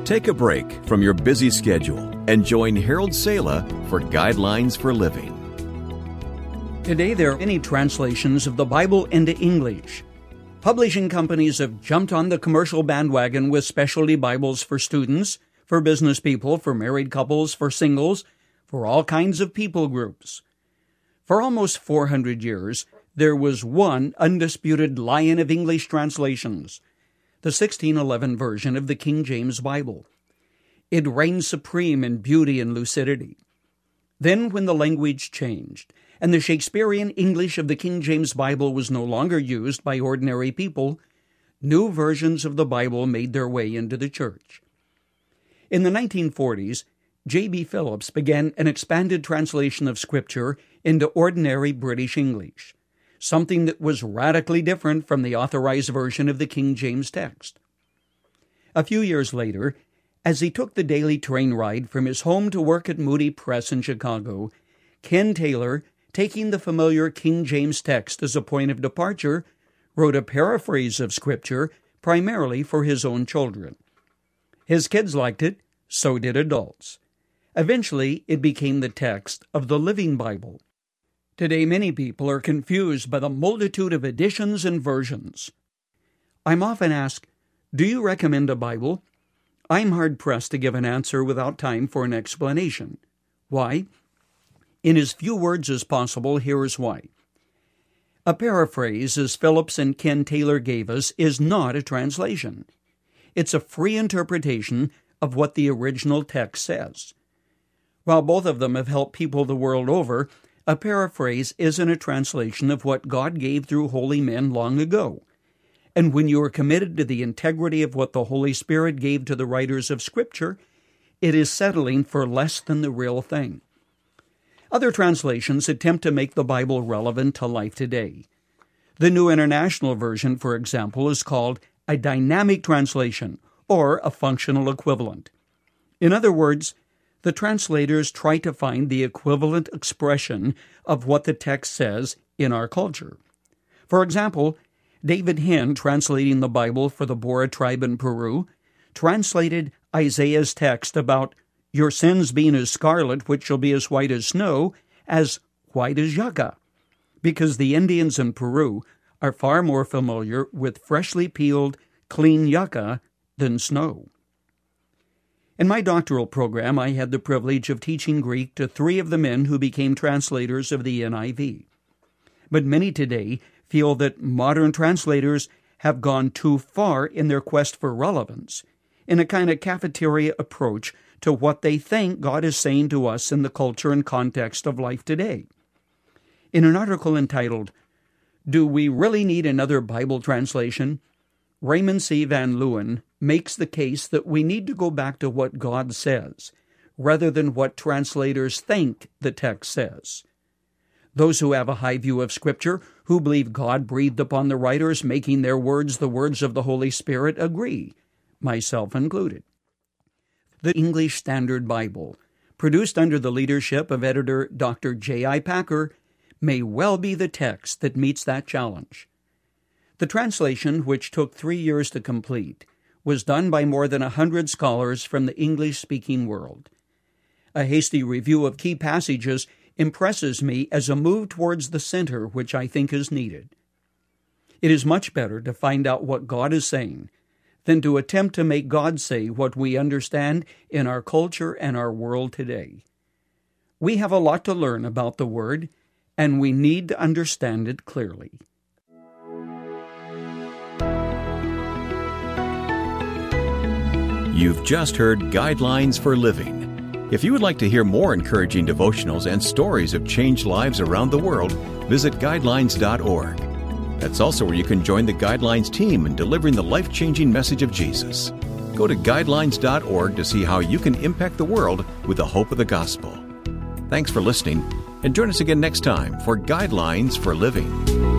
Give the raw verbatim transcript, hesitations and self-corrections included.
Take a break from your busy schedule and join Harold Sala for Guidelines for Living. Today there are many translations of the Bible into English. Publishing companies have jumped on the commercial bandwagon with specialty Bibles for students, for business people, for married couples, for singles, for all kinds of people groups. For almost four hundred years, there was one undisputed lion of English translations, the sixteen eleven version of the King James Bible. It reigned supreme in beauty and lucidity. Then, when the language changed, and the Shakespearean English of the King James Bible was no longer used by ordinary people, new versions of the Bible made their way into the church. In the nineteen forties, J B Phillips began an expanded translation of Scripture into ordinary British English, something that was radically different from the authorized version of the King James text. A few years later, as he took the daily train ride from his home to work at Moody Press in Chicago, Ken Taylor, taking the familiar King James text as a point of departure, wrote a paraphrase of Scripture primarily for his own children. His kids liked it, so did adults. Eventually, it became the text of the Living Bible. Today, many people are confused by the multitude of editions and versions. I'm often asked, do you recommend a Bible? I'm hard-pressed to give an answer without time for an explanation. Why? In as few words as possible, here is why. A paraphrase, as Phillips and Ken Taylor gave us, is not a translation. It's a free interpretation of what the original text says. While both of them have helped people the world over, a paraphrase isn't a translation of what God gave through holy men long ago. And when you are committed to the integrity of what the Holy Spirit gave to the writers of Scripture, it is settling for less than the real thing. Other translations attempt to make the Bible relevant to life today. The New International Version, for example, is called a dynamic translation, or a functional equivalent. In other words, the translators try to find the equivalent expression of what the text says in our culture. For example, David Henn, translating the Bible for the Bora tribe in Peru, translated Isaiah's text about your sins being as scarlet, which shall be as white as snow, as white as yucca, because the Indians in Peru are far more familiar with freshly peeled, clean yucca than snow. In my doctoral program, I had the privilege of teaching Greek to three of the men who became translators of the N I V. But many today feel that modern translators have gone too far in their quest for relevance, in a kind of cafeteria approach to what they think God is saying to us in the culture and context of life today. In an article entitled, Do We Really Need Another Bible Translation?, Raymond C. Van Leeuwen makes the case that we need to go back to what God says, rather than what translators think the text says. Those who have a high view of Scripture, who believe God breathed upon the writers, making their words the words of the Holy Spirit, agree, myself included. The English Standard Bible, produced under the leadership of editor Doctor J I Packer, may well be the text that meets that challenge. The translation, which took three years to complete, was done by more than a hundred scholars from the English-speaking world. A hasty review of key passages impresses me as a move towards the center which I think is needed. It is much better to find out what God is saying than to attempt to make God say what we understand in our culture and our world today. We have a lot to learn about the Word, and we need to understand it clearly. You've just heard Guidelines for Living. If you would like to hear more encouraging devotionals and stories of changed lives around the world, visit guidelines dot org. That's also where you can join the Guidelines team in delivering the life-changing message of Jesus. Go to guidelines dot org to see how you can impact the world with the hope of the gospel. Thanks for listening, and join us again next time for Guidelines for Living.